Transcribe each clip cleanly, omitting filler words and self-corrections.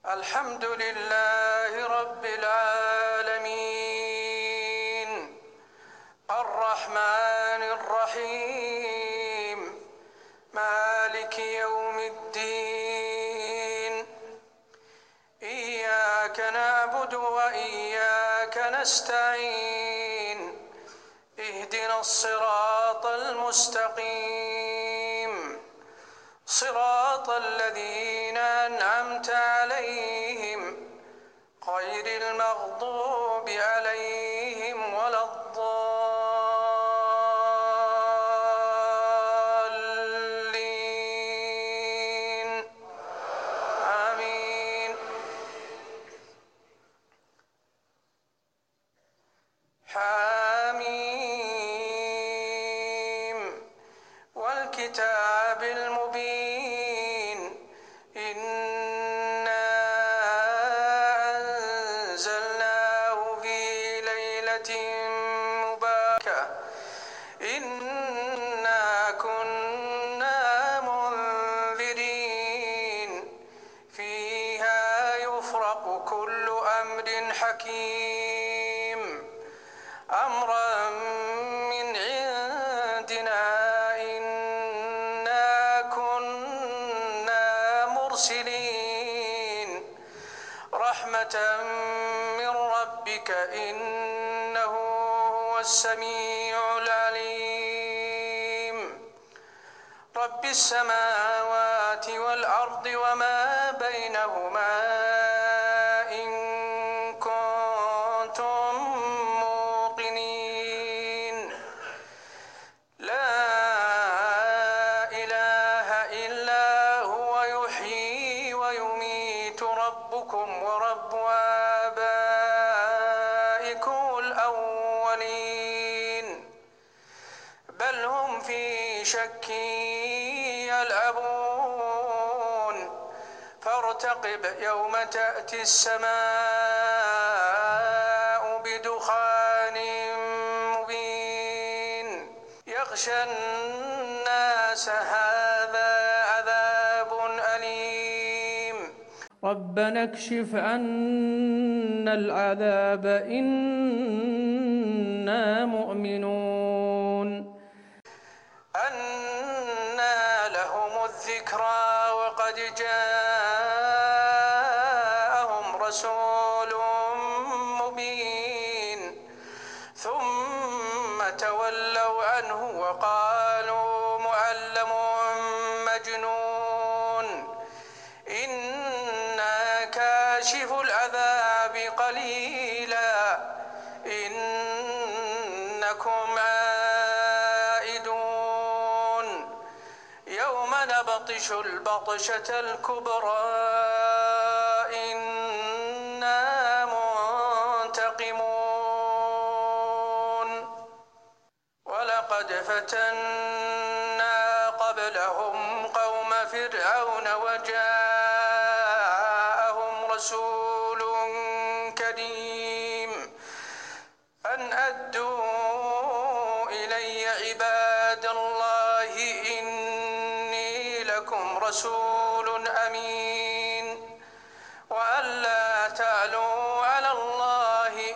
الحمد لله رب العالمين الرحمن الرحيم مالك يوم الدين إياك نعبد وإياك نستعين اهدنا الصراط المستقيم صراط الذين أنعمت عليهم غير المغضوب عليهم ولا الضالين آمين. حاميم والكتاب المبين إنا أنزلناه في ليلة مباركة إنا كنا منذرين فيها يفرق كل أمر حكيم أمرا من عندنا إنا كنا مرسلين رحمة من ربك إنه هو السميع العليم رب السماوات والأرض وما بينهما إن كنتم موقنين لا إله إلا هو يحيي ويميت ربكم ورب آبائكم الأولين بل هم في شك يلعبون فارتقب يوم تأتي السماء بدخان مبين يغشى الناس هذا عذاب أليم ربنا اكشف عنا العذاب إنا مؤمنون أنى لهم الذكرى وقد جاءهم رسول مبين ثم تولوا عنه وقالوا معلم مجنون إنا كاشف العذاب قليلا إنكم عائدون يوم نبطش البطشة الكبرى إنا منتقمون ولقد فتنا قبلهم قوم فرعون وجاءهم رسول كريم أن أدوا إلي عباد الله إني لكم رسول أمين وأن لا تعلوا على الله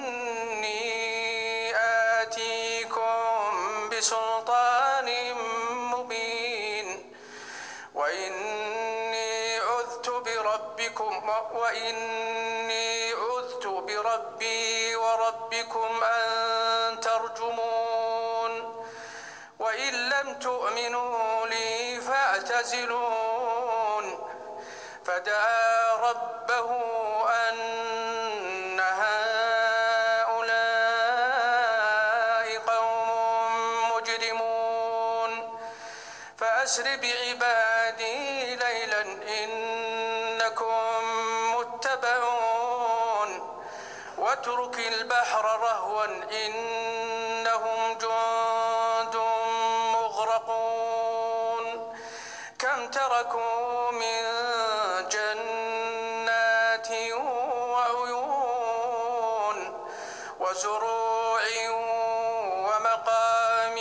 إني آتيكم بسلطان مبين وإني عذت بربي وربكم أن ترجمون وإن لم تؤمنوا لي فاعتزلون فدعا ربه أن هؤلاء قوم مجرمون فأسر بعبادي ليلا إنكم متبعون واترك البحر رهوا إنهم جند مغرقون كم تركوا من جنات وعيون وزروع ومقام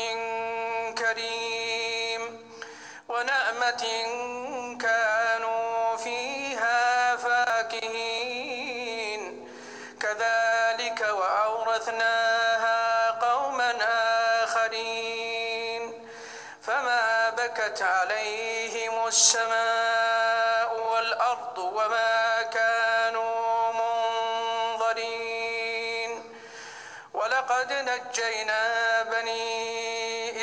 كريم ونعمة كانوا فيها فاكهين صالحين كذلك وأورثناها قوما آخرين فما بكت عليهم السماء والأرض وما كانوا منظرين ولقد نجينا بني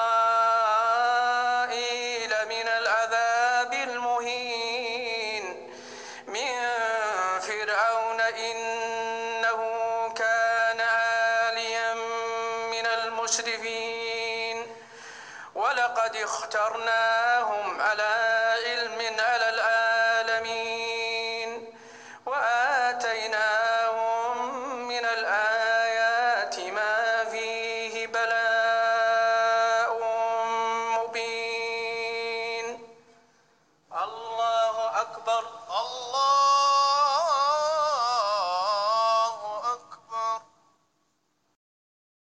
إسرائيل من العذاب المهين من فرعون إنه كان عاليا من المسرفين ولقد اخترناهم على